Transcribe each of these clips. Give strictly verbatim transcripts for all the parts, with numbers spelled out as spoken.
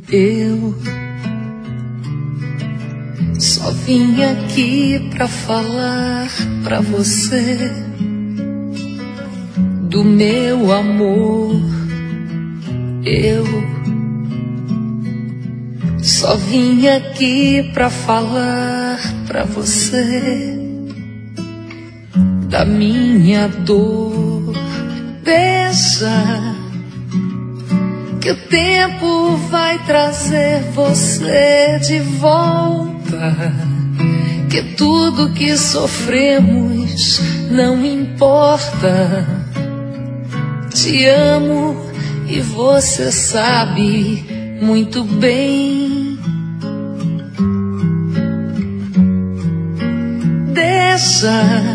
Eu só vim aqui pra falar pra você do meu amor. Eu só vim aqui pra falar pra você da minha dor. Deixa que o tempo vai trazer você de volta, que tudo que sofremos não importa. Te amo e você sabe muito bem. Deixa,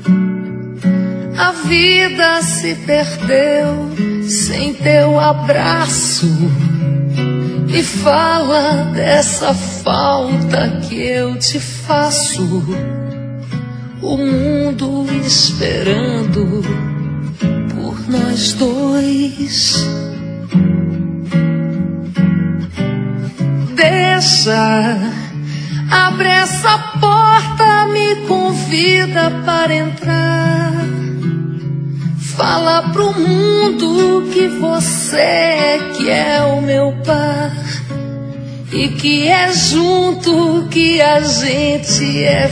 a vida se perdeu sem teu abraço, e fala dessa falta que eu te faço. O mundo esperando por nós dois. Deixa, abre essa porta, me convida para entrar. Fala pro mundo que você é que é o meu par, e que é junto que a gente é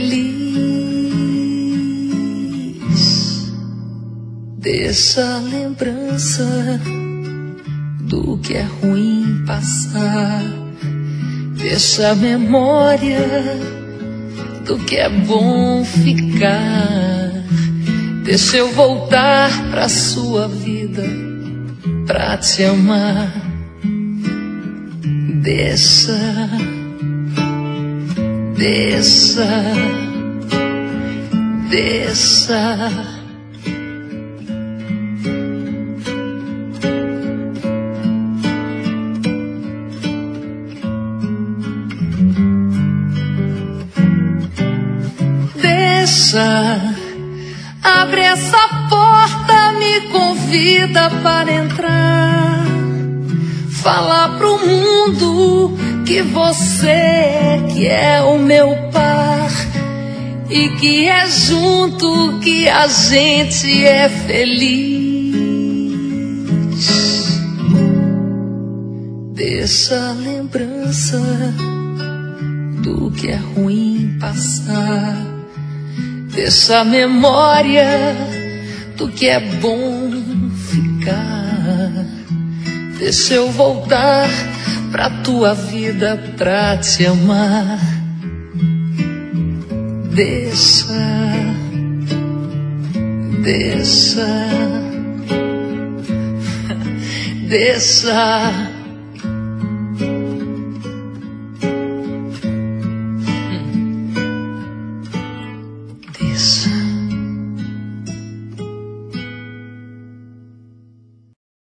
feliz. Deixa a lembrança do que é ruim passar. Deixa a memória do que é bom ficar. Deixa eu voltar pra sua vida pra te amar. Deixa, deixa, deixa. Deixa, abre essa porta, me convida para entrar. Fala pro mundo que você é que é o meu par, e que é junto que a gente é feliz. Deixa a lembrança do que é ruim passar. Deixa a memória do que é bom ficar. Deixa eu voltar pra tua vida pra te amar. Deixa, deixa, deixa.